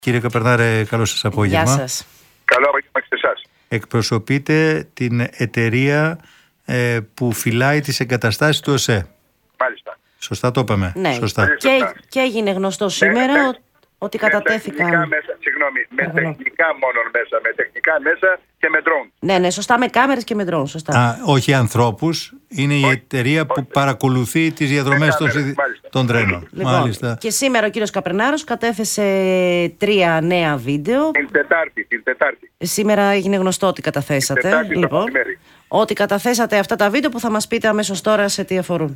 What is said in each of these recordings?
Κύριε Καπερνάρε, καλό σας απόγευμα. Γεια σας. Καλό απόγευμα και σε εσάς. Εκπροσωπείτε την εταιρεία που φυλάει τις εγκαταστάσεις του ΟΣΕ. Μάλιστα. Σωστά το είπαμε? Ναι. Σωστά. Και έγινε γνωστό σήμερα ότι κατατέθηκαν. Με τεχνικά μόνο μέσα. Με τεχνικά μέσα και με drone. Ναι, σωστά, με κάμερες και με drone. Σωστά. Όχι ανθρώπους. Είναι η εταιρεία που παρακολουθεί τις διαδρομές των τρένων. Λοιπόν, μάλιστα. Και σήμερα ο κύριος Καπερνάρος κατέθεσε 3 νέα βίντεο. Την Τετάρτη. Σήμερα έγινε γνωστό ότι καταθέσατε. Τετάρτη Λοιπόν, ότι καταθέσατε αυτά τα βίντεο που θα μας πείτε αμέσως τώρα σε τι αφορούν.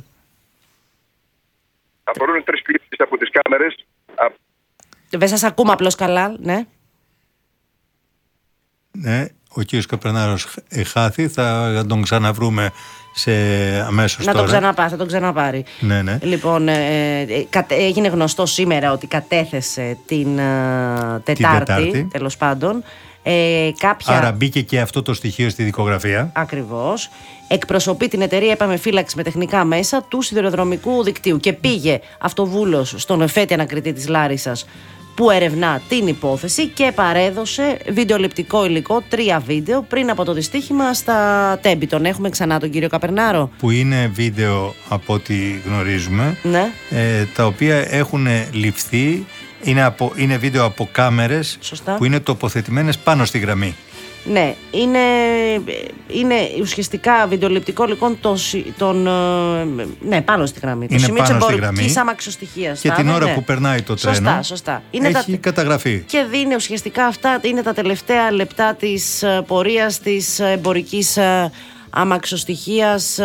Αφορούν 3 κλήσεις από τις κάμερες. Δεν σας ακούμε απλώς καλά, ναι. Ναι, ο κύριος Καπερνάρος χάθη, θα τον ξαναβρούμε αμέσως τώρα. Θα τον ξαναπάρει. Ναι. Λοιπόν, έγινε γνωστό σήμερα ότι κατέθεσε την Τετάρτη, τέλος πάντων. Άρα μπήκε και αυτό το στοιχείο στη δικογραφία. Ακριβώς. Εκπροσωπεί την εταιρεία, είπαμε, φύλαξη με τεχνικά μέσα του σιδηροδρομικού δικτύου και πήγε αυτοβούλος στον εφέτη ανακριτή της Λάρισσας που ερευνά την υπόθεση και παρέδωσε βιντεοληπτικό υλικό, 3 βίντεο πριν από το δυστύχημα στα Τέμπη. Τον έχουμε ξανά τον κύριο Καπερνάρο. Που είναι βίντεο από ό,τι γνωρίζουμε, ναι. Τα οποία έχουν ληφθεί, είναι βίντεο από κάμερες. Σωστά. Που είναι τοποθετημένες πάνω στη γραμμή. Ναι, είναι ουσιαστικά βιντεοληπτικό υλικό πάνω στη γραμμή. Είναι το σημείο της εμπορικής αμαξοστοιχείας. Και την ώρα που περνάει το τρένο. Σωστά. Έχει καταγραφεί. Και δίνει ουσιαστικά αυτά, είναι τα τελευταία λεπτά της πορείας της εμπορικής αμαξοστοιχείας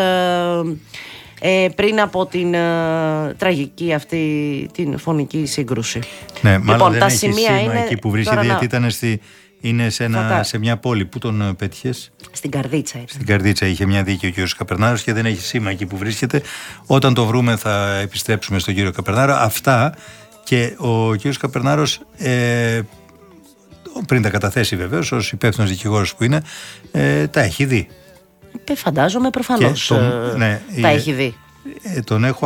πριν από την τραγική αυτή την φωνική σύγκρουση. Ναι, μάλλον λοιπόν, δεν τα έχει σημεία σήμα εκεί που βρίσκεται, γιατί είναι σε μια πόλη. Πού τον πέτυχες? Στην Καρδίτσα ήταν. Στην Καρδίτσα είχε μια δίκη ο κύριος Καπερνάρος και δεν έχει σήμα εκεί που βρίσκεται. Όταν το βρούμε θα επιστρέψουμε στον κύριο Καπερνάρο. Αυτά, και ο κύριος Καπερνάρος πριν τα καταθέσει βεβαίως ως υπεύθυνος δικηγόρος που είναι, τα έχει δει. Φαντάζομαι προφανώς τα έχει δει. Τον έχω,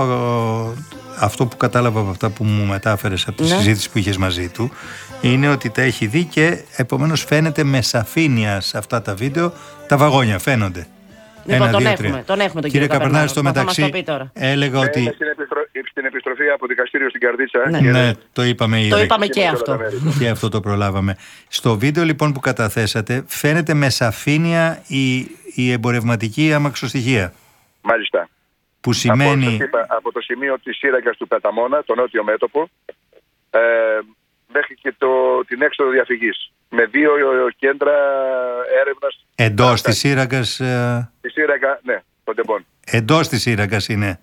αυτό που κατάλαβα από αυτά που μου μετάφερες από τη συζήτηση που είχες μαζί του, είναι ότι τα έχει δει και επομένως φαίνεται με σαφήνεια σε αυτά τα βίντεο τα βαγόνια, φαίνονται. Λοιπόν, τον έχουμε τον κύριε Καπερνάρη, στο μεταξύ έλεγα ότι... Στην επιστροφή από δικαστήριο στην Καρδίτσα. Ναι, το είπαμε ήδη. Το είπαμε και αυτό. Και αυτό το προλάβαμε. Στο βίντεο λοιπόν που καταθέσατε φαίνεται με σαφήνεια η εμπορευματική αμαξοστοιχεία. Μάλιστα. Που σημαίνει... Από το σημείο της σύραγγας του Πεταμόνα, το νότιο μέτωπο, μέχρι και την έξοδο διαφυγής. Με 2 κέντρα έρευνας. Εντός της σύραγγας... Τη σύραγγα, ναι, τον Τεμπών. Εντός της σύραγγας είναι.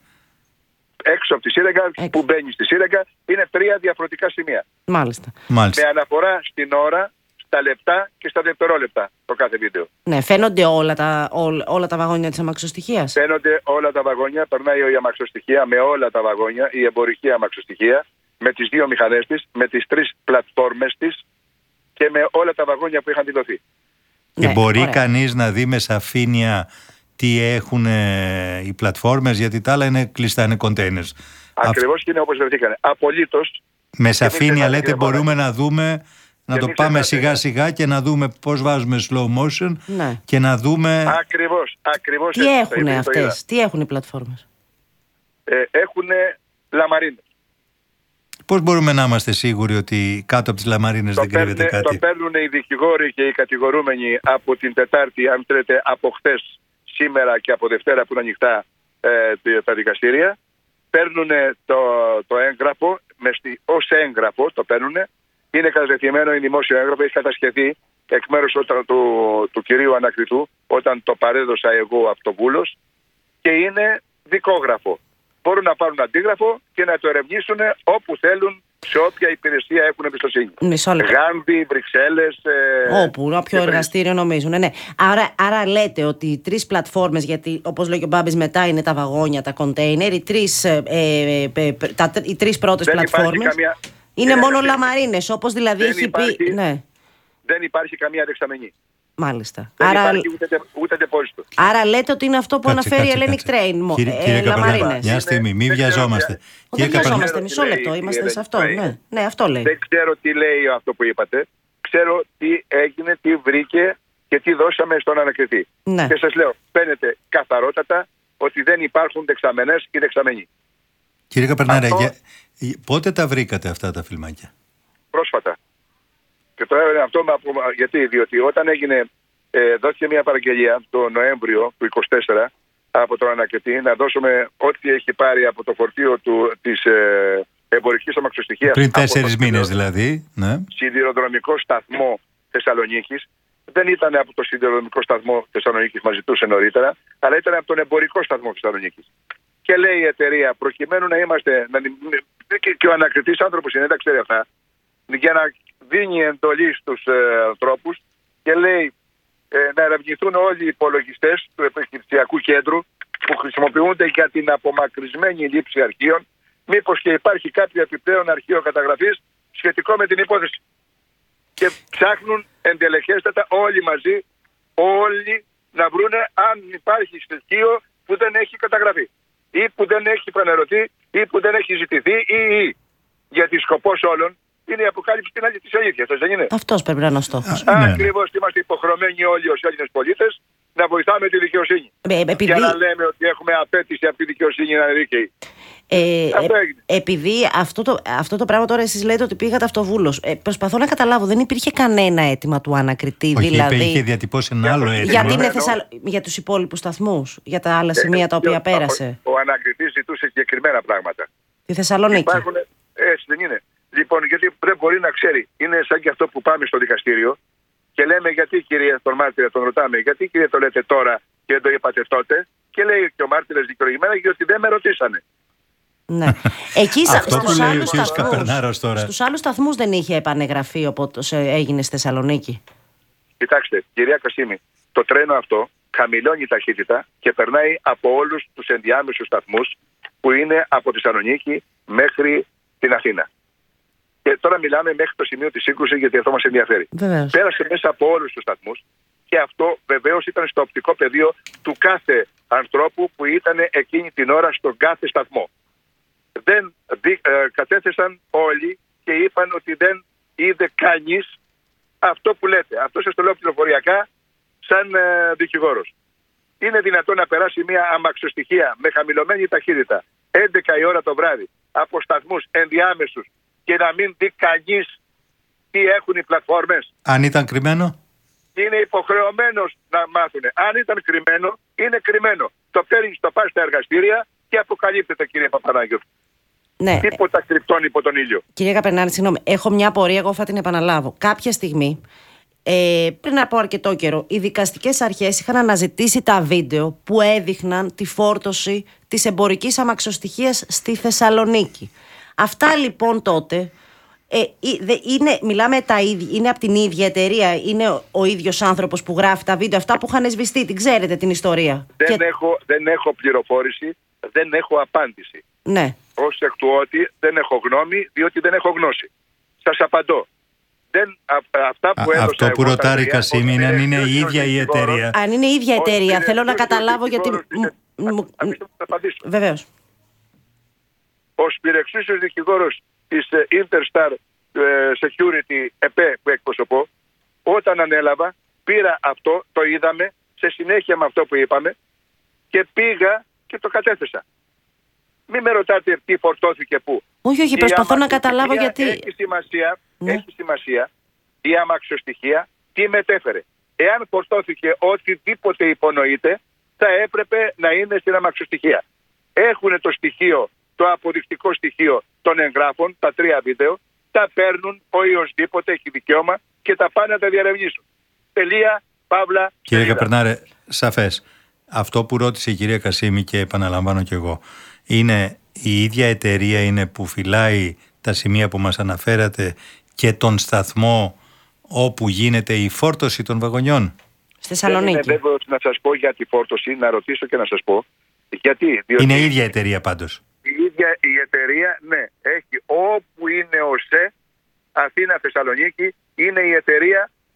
Έξω από τη σύραγγα, που μπαίνει στη σύραγγα, είναι 3 διαφορετικά σημεία. Μάλιστα. Με αναφορά στην ώρα, στα λεπτά και στα δευτερόλεπτα το κάθε βίντεο. Ναι, φαίνονται όλα τα βαγόνια της αμαξοστοιχείας. Φαίνονται όλα τα βαγόνια, περνάει η αμαξοστοιχεία με όλα τα βαγόνια, η εμπορική αμαξοστοιχεία, με τις 2 μηχανές της, με τις 3 πλατφόρμες της και με όλα τα βαγόνια που είχαν δηλωθεί. Και μπορεί κανείς να δει με σαφήνεια τι έχουν οι πλατφόρμες, γιατί τα άλλα είναι κλειστά, είναι containers. Ακριβώς, και είναι όπως βρεθήκανε. Απολύτως. Με σαφήνεια λέτε μπορούμε να δούμε, να το πάμε σιγά σιγά και να δούμε πώς βάζουμε slow motion και να δούμε... Ακριβώς. Τι έχουν αυτές, τι έχουν οι πλατφόρμες? Έχουν λαμαρίνες. Πώς μπορούμε να είμαστε σίγουροι ότι κάτω από τις λαμαρίνες δεν κρύβεται κάτι? Το παίρνουν οι δικηγόροι και οι κατηγορούμενοι από την Τετάρτη, αν θέλετε, από χθες, σήμερα και από Δευτέρα που είναι ανοιχτά τα δικαστήρια. Παίρνουν το έγγραφο, ως έγγραφο το παίρνουν. Είναι κατατεθειμένο, είναι δημόσιο έγγραφο, έχει κατασχεθεί εκ μέρους του κυρίου ανακριτού όταν το παρέδωσα εγώ αυτοβούλος, και είναι δικόγραφο. Μπορούν να πάρουν αντίγραφο και να το ερευνήσουν όπου θέλουν, σε όποια υπηρεσία έχουν εμπιστοσύνη. Γάνδη, Βρυξέλλες. Όποιο εργαστήριο νομίζουν. Ναι. Άρα λέτε ότι οι 3 πλατφόρμες, γιατί όπως λέει και ο Μπάμπης, μετά είναι τα βαγόνια, τα κοντέινερ, οι 3 πρώτες πλατφόρμες είναι μόνο λαμαρίνες, όπως δηλαδή έχει πει. Ναι. Δεν υπάρχει καμία δεξαμενή. Μάλιστα. Δεν Άρα, υπάρχει ούτε ντεπόζιτο. άρα λέτε ότι είναι αυτό που αναφέρει η Hellenic Train. Κύριε Καπερνάρη, μια στιγμή, μην βιαζόμαστε. Δεν βιαζόμαστε, μισό λεπτό, είμαστε σε αυτό. Ναι, αυτό λέει. Δεν ξέρω τι λέει αυτό που είπατε. Ξέρω τι έγινε, τι βρήκε και τι δώσαμε στον ανακριτή. Ναι. Και σας λέω, φαίνεται καθαρότατα ότι δεν υπάρχουν δεξαμενές ή δεξαμενοί. Κύριε Καπερνάρη, πότε τα βρήκατε αυτά τα φιλμάκια? Πρόσφατα. Και το έβαλε αυτό γιατί, διότι όταν δόθηκε μια παραγγελία το Νοέμβριο του 2024 από τον ανακριτή να δώσουμε ό,τι έχει πάρει από το φορτίο της εμπορικής αμαξοστοιχείας. Πριν 4 μήνες δηλαδή. Ναι. Σιδηροδρομικό σταθμό Θεσσαλονίκης. Δεν ήταν από το σιδηροδρομικό σταθμό Θεσσαλονίκης, μας ζητούσε νωρίτερα, αλλά ήταν από τον εμπορικό σταθμό Θεσσαλονίκης. Και λέει η εταιρεία, προκειμένου να είμαστε. Και ο ανακριτής άνθρωπος είναι, δεν ξέρει αυτά, για να δίνει εντολή στους ανθρώπους και λέει να ερευνηθούν όλοι οι υπολογιστές του επιχειρησιακού κέντρου που χρησιμοποιούνται για την απομακρυσμένη λήψη αρχείων, μήπως και υπάρχει κάποιο επιπλέον αρχείο καταγραφής σχετικό με την υπόθεση. Και ψάχνουν εντελεχέστατα όλοι μαζί, όλοι να βρούνε αν υπάρχει στοιχείο που δεν έχει καταγραφεί ή που δεν έχει φανερωθεί ή που δεν έχει ζητηθεί ή. Γιατί σκοπός όλων είναι η αποκάλυψη της αλήθειας, δεν είναι? Αυτός πρέπει να είναι ο στόχος. Ακριβώς, είμαστε υποχρεωμένοι όλοι ως Έλληνες πολίτες να βοηθάμε τη δικαιοσύνη. Για να λέμε ότι έχουμε απέτηση από τη δικαιοσύνη να είναι δίκαιη. Επειδή αυτό το πράγμα τώρα εσείς λέτε ότι πήγατε αυτοβούλος, προσπαθώ να καταλάβω, δεν υπήρχε κανένα αίτημα του ανακριτή? Όχι, δηλαδή είχε διατυπώσει ένα άλλο αίτημα. Για τους υπόλοιπους σταθμούς, για τα άλλα σημεία τα οποία πέρασε. Ο ανακριτής ζητούσε συγκεκριμένα πράγματα. Τη Θεσσαλονίκη. Έτσι δεν είναι? Λοιπόν, γιατί δεν μπορεί να ξέρει. Είναι σαν και αυτό που πάμε στο δικαστήριο και λέμε γιατί, κύριε τον μάρτυρα, τον ρωτάμε, γιατί, κύριε, το λέτε τώρα και δεν το είπατε τότε? Και λέει και ο μάρτυρας δικαιολογημένα, γιατί δεν με ρωτήσανε. Ναι. Εκεί στους άλλους σταθμούς δεν είχε επανεγραφεί όπως έγινε στη Θεσσαλονίκη? Κοιτάξτε, κυρία Κασίμη, το τρένο αυτό χαμηλώνει ταχύτητα και περνάει από όλους τους ενδιάμεσους σταθμούς που είναι από τη Θεσσαλονίκη μέχρι την Αθήνα. Και τώρα μιλάμε μέχρι το σημείο της σύγκρουσης, γιατί αυτό μας ενδιαφέρει. Βεβαίως. Πέρασε μέσα από όλους τους σταθμούς και αυτό βεβαίως ήταν στο οπτικό πεδίο του κάθε ανθρώπου που ήταν εκείνη την ώρα στον κάθε σταθμό. Δεν κατέθεσαν όλοι και είπαν ότι δεν είδε κανείς αυτό που λέτε. Αυτό σας το λέω πληροφοριακά σαν δικηγόρος. Είναι δυνατόν να περάσει μια αμαξοστοιχεία με χαμηλωμένη ταχύτητα 11 η ώρα το βράδυ από σταθμούς ενδιάμεσους και να μην δει κανείς τι έχουν οι πλατφόρμες? Αν ήταν κρυμμένο? Είναι υποχρεωμένος να μάθουν. Αν ήταν κρυμμένο, είναι κρυμμένο. Το παίρνεις, το πας στα εργαστήρια και αποκαλύπτεται, κύριε Παπανάγιο. Ναι. Τίποτα κρυπτών υπό τον ήλιο. Κύριε Καπερνάρη, συγγνώμη, έχω μια απορία, εγώ θα την επαναλάβω. Κάποια στιγμή, πριν από αρκετό καιρό, οι δικαστικές αρχές είχαν αναζητήσει τα βίντεο που έδειχναν τη φόρτωση της εμπορικής αμαξοστοιχείας στη Θεσσαλονίκη. Αυτά λοιπόν τότε μιλάμε είναι από την ίδια εταιρεία, είναι ο ίδιος άνθρωπος που γράφει τα βίντεο αυτά που είχαν σβηστεί? Την ξέρετε την ιστορία? Δεν έχω πληροφόρηση, δεν έχω απάντηση. Ναι. Ως εκ του ότι δεν έχω γνώμη, διότι δεν έχω γνώση. Σας απαντώ. Αυτό που ρωτάει η Κασίμη είναι αν είναι η ίδια η εταιρεία. Αν είναι η ίδια εταιρεία, θέλω να καταλάβω γιατί. Βεβαίως. Ο σπυρεξούσιος δικηγόρος της Interstar Security ΕΠΕ που εκπροσωπώ, όταν ανέλαβα, πήρα αυτό, το είδαμε, σε συνέχεια με αυτό που είπαμε και πήγα και το κατέθεσα. Μην με ρωτάτε τι φορτώθηκε πού. Όχι, προσπαθώ να καταλάβω γιατί. Έχει σημασία η αμαξοστοιχεία τι μετέφερε. Εάν φορτώθηκε οτιδήποτε υπονοείται, θα έπρεπε να είναι στην αμαξοστοιχεία. Έχουν το στοιχείο, το αποδεικτικό στοιχείο των εγγράφων, τα 3 βίντεο, τα παίρνουν οποιοσδήποτε έχει δικαίωμα και τα πάνε να τα διαρευνήσουν. Τελεία, παύλα. Κύριε Καπερνάρε, σαφές. Αυτό που ρώτησε η κυρία Κασίμη και επαναλαμβάνω κι εγώ, είναι η ίδια εταιρεία είναι που φυλάει τα σημεία που μας αναφέρατε και τον σταθμό όπου γίνεται η φόρτωση των βαγονιών? Στη Θεσσαλονίκη. Δεν είναι βέβαιο να σας πω για τη φόρτωση, να ρωτήσω και να σας πω. Γιατί? Είναι η ίδια εταιρεία πάντως. Η ίδια η εταιρεία, ναι. Έχει όπου είναι ο ΣΕ, Αθήνα, Θεσσαλονίκη, είναι η εταιρεία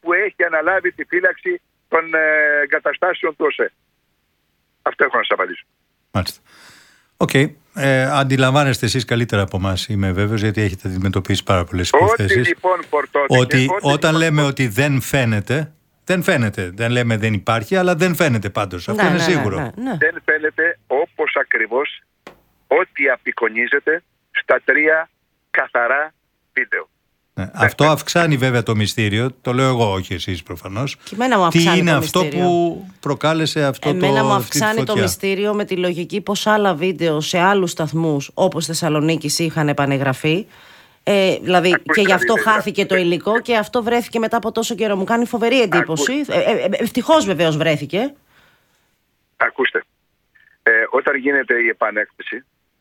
που έχει αναλάβει τη φύλαξη των εγκαταστάσεων του ΟΣΕ. Αυτό έχω να σας απαντήσω. Μάλιστα. Οκ. Αντιλαμβάνεστε εσείς καλύτερα από εμάς, είμαι βέβαιος, γιατί έχετε αντιμετωπίσει πάρα πολλές υποθέσεις. Ότι λοιπόν φορτώθηκε, ότι όταν λέμε ότι δεν φαίνεται, δεν φαίνεται. Δεν λέμε δεν υπάρχει, αλλά δεν φαίνεται πάντως. Αυτό είναι σίγουρο. Ναι. Δεν φαίνεται, όπως ακριβώς ό,τι απεικονίζεται στα 3 καθαρά βίντεο. Ναι. Αυτό αυξάνει βέβαια το μυστήριο. Το λέω εγώ, όχι εσείς προφανώς. Και εμένα μου αυξάνει τι είναι το αυτό μυστήριο που προκάλεσε αυτό Εμένα μου αυτή τη αυξάνει το φωτιά. μυστήριο με τη λογική πως άλλα βίντεο σε άλλους σταθμούς όπως Θεσσαλονίκης είχαν επανεγραφεί. Δηλαδή και γι' αυτό χάθηκε το υλικό και αυτό βρέθηκε μετά από τόσο καιρό. Μου κάνει φοβερή εντύπωση. Ευτυχώς βεβαίως βρέθηκε. Ακούστε, όταν γίνεται η επανέκτηση,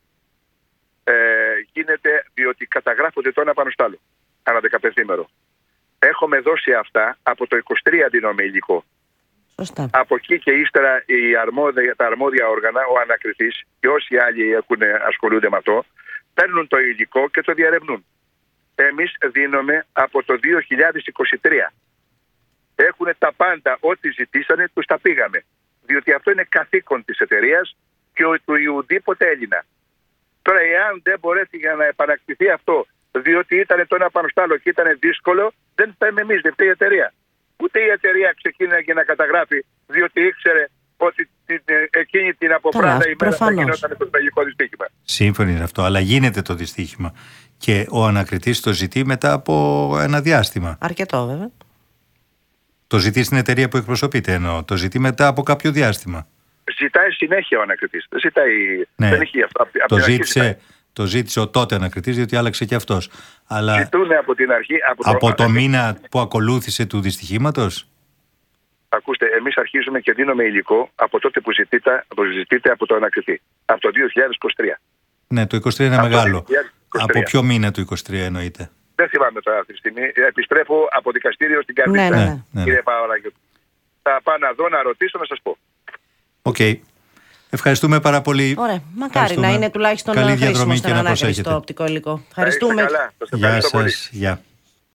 γίνεται διότι καταγράφονται το ένα πάνω στο άλλο, ανά 15ημερο. Έχουμε δώσει αυτά από το 23 δίνουμε υλικό. Σωστά. Από εκεί και ύστερα τα αρμόδια όργανα, ο ανακριτής και όσοι άλλοι ασχολούνται με αυτό, παίρνουν το υλικό και το διαρευνούν. Εμείς δίνουμε από το 2023. Έχουν τα πάντα, ό,τι ζητήσανε, τους τα πήγαμε. Διότι αυτό είναι καθήκον της εταιρείας και του ουδήποτε Έλληνα. Τώρα, εάν δεν μπορέσει να επανακτηθεί αυτό, διότι ήταν το ένα πάνω στο άλλο και ήταν δύσκολο, δεν φταίμε εμείς, δεν φταίει η εταιρεία. Ούτε η εταιρεία ξεκίνησε και να καταγράφει, διότι ήξερε ότι εκείνη την αποπράδα ημέρα θα γινόταν το τραγικό δυστύχημα. Σύμφωνοι είναι αυτό, αλλά γίνεται το δυστύχημα. Και ο ανακριτής το ζητεί μετά από ένα διάστημα. Αρκετό, βέβαια. Το ζητεί στην εταιρεία που εκπροσωπείται, εννοώ. Το ζητεί μετά από κάποιο διάστημα. Ζητάει συνέχεια ο ανακριτής. Ναι. Δεν έχει αυτό. Το ζήτησε ο τότε ανακριτής, διότι άλλαξε και αυτός. Αλλά ζητούν από την αρχή. Από το μήνα που ακολούθησε του δυστυχήματος. Ακούστε, εμείς αρχίζουμε και δίνουμε υλικό από τότε που ζητείτε από το ανακριτή. Από το 2023. Ναι, το 23 είναι μεγάλο. Από ποιο μήνα του 23 εννοείται? Δεν θυμάμαι τώρα αυτή τη στιγμή. Επιστρέφω από δικαστήριο στην Καρδίτσα. Ναι. Κύριε Παπαδάκη. Θα πάω να δω, να ρωτήσω, να σας πω. Οκ. Ευχαριστούμε πάρα πολύ. Ωραία. Μακάρι να είναι τουλάχιστον καλή χρήσιμο διαδρομή στον και να ανάκριση προσέχετε. το οπτικό υλικό. Ευχαριστούμε. Καλά. Γεια σας. Γεια.